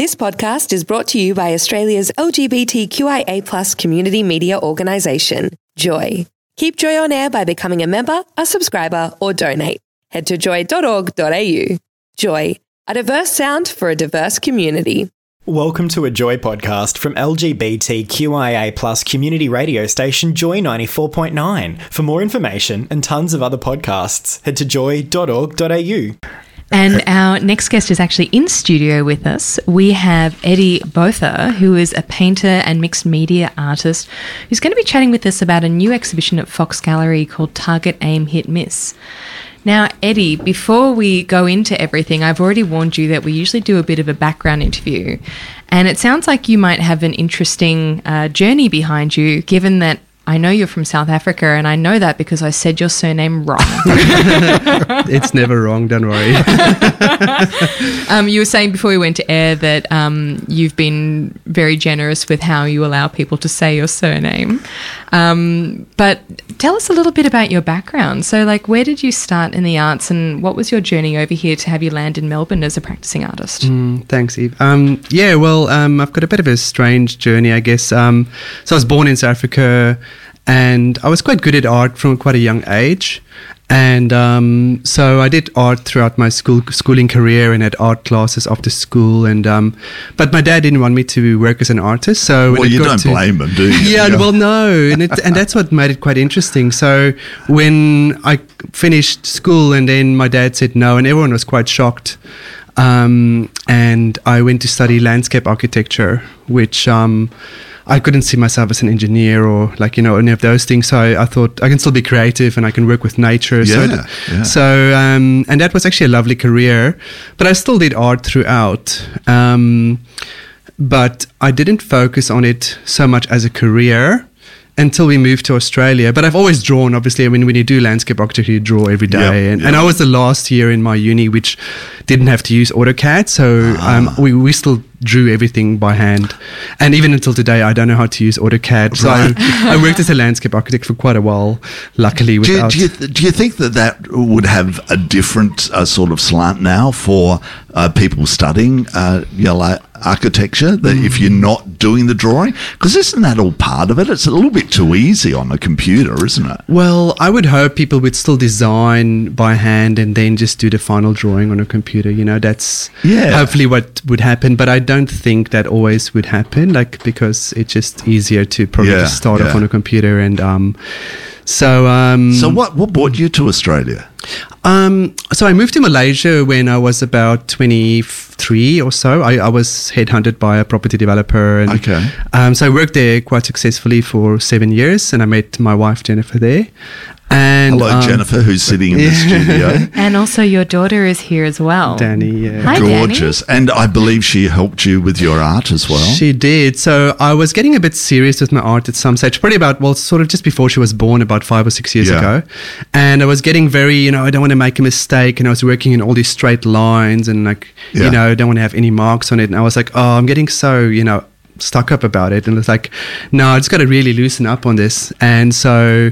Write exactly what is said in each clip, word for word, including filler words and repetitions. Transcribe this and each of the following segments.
This podcast is brought to you by Australia's L G B T Q I A plus community media organisation, Joy. Keep Joy on air by becoming a member, a subscriber, or donate. Head to joy dot org dot a u. Joy, a diverse sound for a diverse community. Welcome to a Joy podcast from L G B T Q I A plus community radio station Joy ninety-four point nine. For more information and tons of other podcasts, head to joy dot org dot a u. And our next guest is actually in studio with us. We have Eddie Botha, who is a painter and mixed media artist, who's going to be chatting with us about a new exhibition at Fox Gallery called Target, Aim, Hit, Miss. Now, Eddie, before we go into everything, I've already warned you that we usually do a bit of a background interview. And it sounds like you might have an interesting uh, journey behind you, given that I know you're from South Africa, and I know that because I said your surname wrong. It's never wrong, don't worry. um, you were saying before we went to air that um, you've been very generous with how you allow people to say your surname. Um, but tell us a little bit about your background. So, like, where did you start in the arts, and what was your journey over here to have you land in Melbourne as a practicing artist? Mm, thanks, Eve. Um, yeah, well, um, I've got a bit of a strange journey, I guess. Um, so I was born in South Africa, and I was quite good at art from quite a young age. And um, so I did art throughout my school schooling career and had art classes after school. And um, but my dad didn't want me to work as an artist. So well, when it you got don't to, blame him, do you? Yeah, yeah. well, no, and it, and that's what made it quite interesting. So when I finished school, and then my dad said no, and everyone was quite shocked. Um, and I went to study landscape architecture, which um, I couldn't see myself as an engineer or like, you know, any of those things. So I, I thought I can still be creative and I can work with nature. Yeah, so, it, yeah. so um, and that was actually a lovely career, but I still did art throughout. Um, but I didn't focus on it so much as a career until we moved to Australia. But I've always drawn, obviously. I mean, when you do landscape architecture, you draw every day. Yep, and, yep. and I was the last year in my uni which didn't have to use AutoCAD. So Ah. um, we, we still drew everything by hand. And even until today, I don't know how to use AutoCAD. So Right. I, I worked as a landscape architect for quite a while, luckily. Do you, Without, do, you th- do you think that that would have a different uh, sort of slant now for uh, people studying uh, you know, like architecture, that if you're not doing the drawing? Because isn't that all part of it? It's a little bit too easy on a computer, isn't it? Well, I would hope people would still design by hand and then just do the final drawing on a computer. You know, that's Yeah. hopefully what would happen. But I don't think that always would happen, like, because it's just easier to probably Yeah, just start yeah. off on a computer. And um, so... Um, So what, what brought you to Australia? Um, so I moved to Malaysia when I was about twenty-three or so. I, I was headhunted by a property developer. And, Okay. Um, so I worked there quite successfully for seven years, and I met my wife Jennifer there. And, Hello, um, Jennifer, who's sitting in the studio. And also your daughter is here as well. Danny, yeah. Hi, Danny. Gorgeous. And I believe she helped you with your art as well. She did. So I was getting a bit serious with my art at some stage, probably about, well, sort of just before she was born, about five or six years Yeah. ago. And I was getting very, you know, I don't want to make a mistake. And I was working in all these straight lines and, like, Yeah. you know, I don't want to have any marks on it. And I was like, oh, I'm getting so, you know, stuck up about it. And it's like, no, I just got to really loosen up on this. And so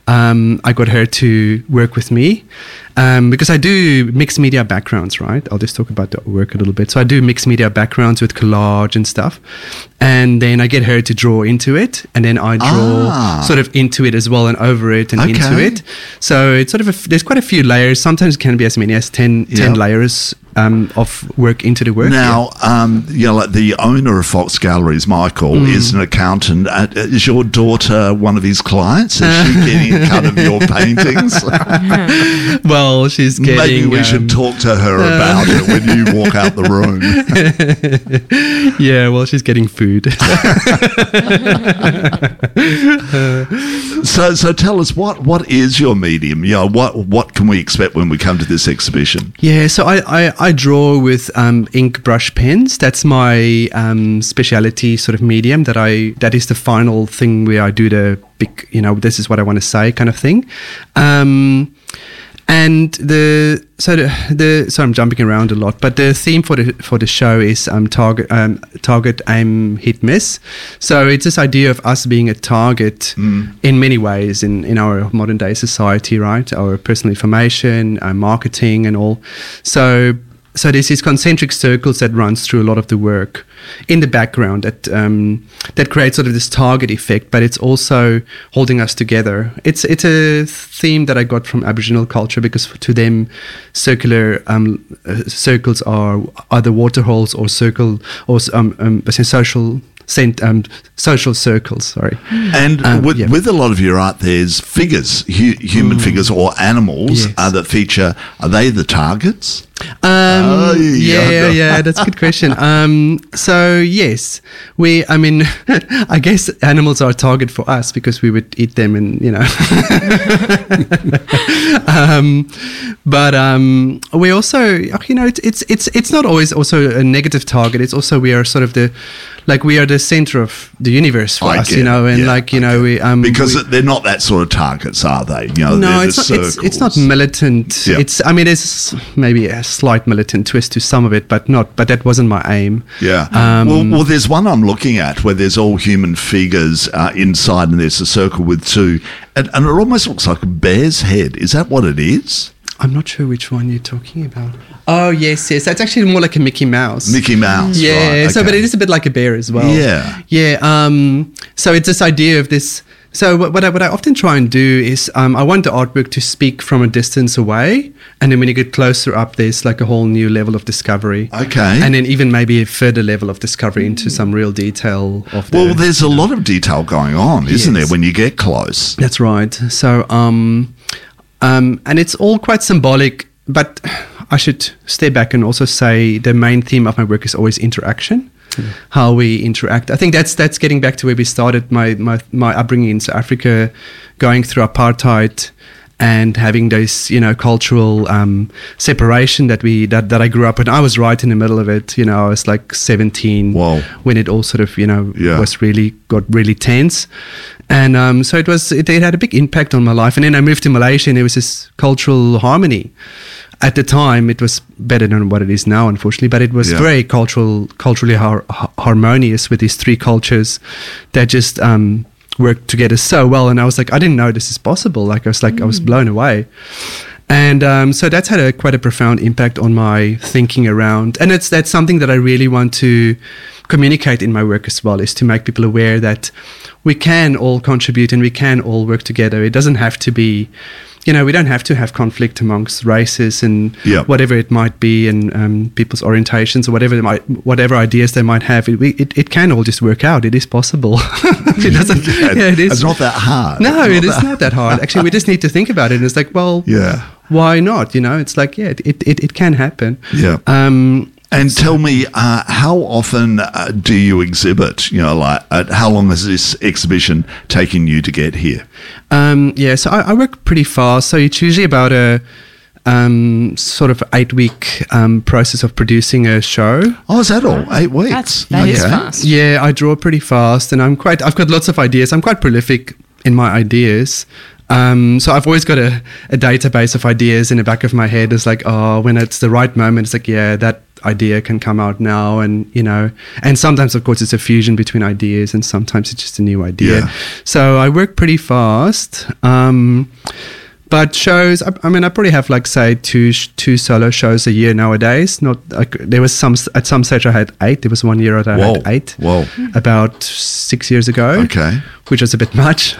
um, I got her to work with me. Um, because I do mixed media backgrounds, right? I'll just talk about the work a little bit. So I do mixed media backgrounds with collage and stuff. And then I get her to draw into it. And then I draw Ah. sort of into it as well and over it and into Okay. it. So it's sort of, a, there's quite a few layers. Sometimes it can be as many as ten, ten Yeah. layers um, of work into the work. Now, um, you know, like the owner of Fox Galleries, Michael, Mm. is an accountant. Uh, is your daughter one of his clients? Is she getting a cut of your paintings? Well, she's getting... Maybe we um, should talk to her about it when you walk out the room. Yeah, well, she's getting food. So, so tell us, what, what is your medium? You know, what what can we expect when we come to this exhibition? Yeah, so I, I, I draw with um, ink brush pens. That's my um, speciality sort of medium. That I that is the final thing where I do the big, you know, this is what I want to say kind of thing. Um, and the so the, the so I'm jumping around a lot, but the theme for the for the show is um, target um, target aim hit miss. So it's this idea of us being a target Mm. in many ways in, in our modern day society, right? Our personal information, our marketing, and all. So so there's these concentric circles that runs through a lot of the work in the background that um, that creates sort of this target effect, but it's also holding us together. It's it's a theme that I got from Aboriginal culture, because to them, circular um, uh, circles are either waterholes or circle or um, um, social. Cent, um, social circles, sorry. And Um, with, yeah. with a lot of your art, there's figures, hu- human figures or animals Yes. uh, that feature. Are they the targets? Um, Oh, yeah, yeah. yeah, yeah, that's a good question. Um, so yes, we, I mean, I guess animals are a target for us because we would eat them, and you know. um, but um, we also, you know, it's it's it's it's not always also a negative target. It's also we are sort of the, like we are the center of the universe for I us, get you know, it, and yeah, like you I know get we it. um because we, they're not that sort of targets, are they? You know, no, they're it's the not, it's, it's not circles. militant. Yeah. It's, I mean, there's maybe a slight militant twist to some of it, but not. But that wasn't my aim. Yeah. Um, well, well, there's one I'm looking at where there's all human figures uh, inside, and there's a circle with two, and, and it almost looks like a bear's head. Is that what it is? I'm not sure which one you're talking about. Oh yes, yes. That's actually more like a Mickey Mouse. Mickey Mouse. Yeah. Right, So, okay. but it is a bit like a bear as well. Yeah. Yeah. Um. So it's this idea of this. So what, what I what I often try and do is um, I want the artwork to speak from a distance away, and then when you get closer up, there's like a whole new level of discovery. Okay. And then even maybe a further level of discovery into some real detail of the. Well, there's a lot of detail going on, isn't Yes. there, when you get close? That's right. So, um, um, and it's all quite symbolic, but I should step back and also say the main theme of my work is always interaction, mm. how we interact. I think that's that's getting back to where we started, my, my, my upbringing in South Africa, going through apartheid and having this, you know, cultural um, separation that we that, that I grew up in. I was right in the middle of it. You know, I was like seventeen Whoa. when it all sort of, you know, Yeah. was really got really tense. And um, so it was. It, it had a big impact on my life. And then I moved to Malaysia, and there was this cultural harmony. At the time, it was better than what it is now, unfortunately. But it was Yeah. very cultural, culturally har- har- harmonious with these three cultures that just um, worked together so well. And I was like, I didn't know this is possible. Like I was like, I was blown away. And um, so that's had a quite a profound impact on my thinking around, and it's that's something that I really want to communicate in my work as well, is to make people aware that we can all contribute and we can all work together. It doesn't have to be, you know, we don't have to have conflict amongst races and Yeah. whatever it might be, and um, people's orientations or whatever it might, whatever ideas they might have. It, we- it, it can all just work out. It is possible. It doesn't. Yeah, it is. It's not that hard. No, It's it is that- not that hard. Actually, we just need to think about it. And it's like, well, Yeah. why not? You know, it's like, yeah, it, it, it can happen. Yeah. Um, And tell me, uh, how often uh, do you exhibit? You know, like, uh, how long has this exhibition taken you to get here? um, yeah, so I, I work pretty fast. So it's usually about a um, sort of eight week um, process of producing a show. Oh, is that all? Eight weeks? That's- that is fast. Yeah, I draw pretty fast, and I'm quite. I've got lots of ideas. I'm quite prolific in my ideas. Um, so I've always got a, a database of ideas in the back of my head. It's like, oh, when it's the right moment, it's like, yeah, that idea can come out now, and you know. And sometimes, of course, it's a fusion between ideas, and sometimes it's just a new idea. Yeah. So I work pretty fast. Um, But shows, I, I mean, I probably have like say two sh- two solo shows a year nowadays. Not like there was some at some stage I had eight. There was one year that I Whoa. had eight. Whoa. About six years ago. Okay. Which was a bit much.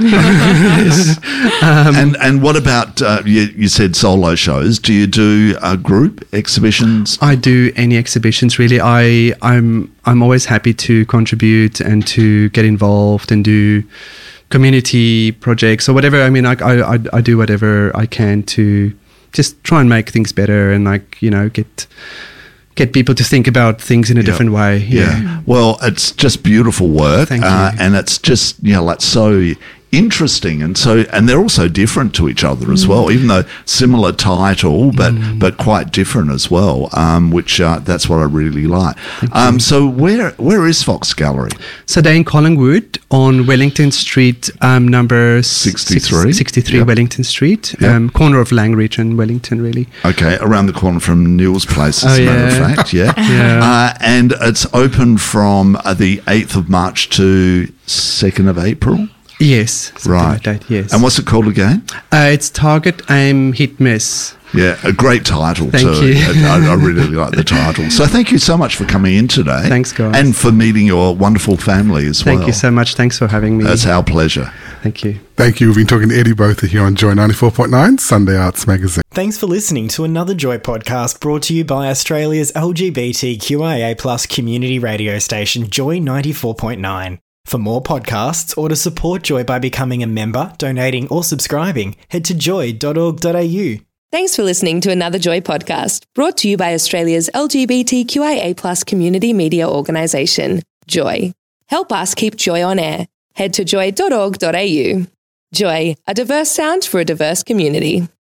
and and what about uh, you? You said solo shows. Do you do uh, group exhibitions? I do any exhibitions really. I I'm I'm always happy to contribute and to get involved and do community projects or whatever. I mean, I, I, I- I do whatever I can to just try and make things better and like, you know, get get people to think about things in a Yeah. different way. Yeah. Well, it's just beautiful work, Thank uh, you. and it's just you know like so interesting, and so and they're also different to each other as well, even though similar title, but but quite different as well. Um, which uh, that's what I really like. Um, so where where is Fox Gallery? So they're in Collingwood on Wellington Street, um, number sixty-three? sixty-three Yep. Wellington Street, Yep. um, corner of Langridge and Wellington, really. Okay, around the corner from Neil's place, as Oh, a matter yeah. of fact, yeah. Yeah. Uh, and it's open from uh, the eighth of March to second of April. Yes, something Right. like that, yes. And what's it called again? Uh, it's Target, Aim, Hit, Miss. Yeah, a great title Thank too. you. I, I really like the title. So thank you so much for coming in today. Thanks, guys. And for meeting your wonderful family as well. Thank you so much. Thanks for having me. That's our pleasure. Thank you. Thank you. We've been talking to Eddie Botha here on Joy ninety-four point nine, Sunday Arts Magazine. Thanks for listening to another Joy podcast brought to you by Australia's L G B T Q I A plus community radio station, Joy ninety-four point nine. For more podcasts or to support Joy by becoming a member, donating or subscribing, head to joy dot org dot a u. Thanks for listening to another Joy podcast, brought to you by Australia's L G B T Q I A plus community media organisation, Joy. Help us keep Joy on air. Head to joy dot org dot a u. Joy, a diverse sound for a diverse community.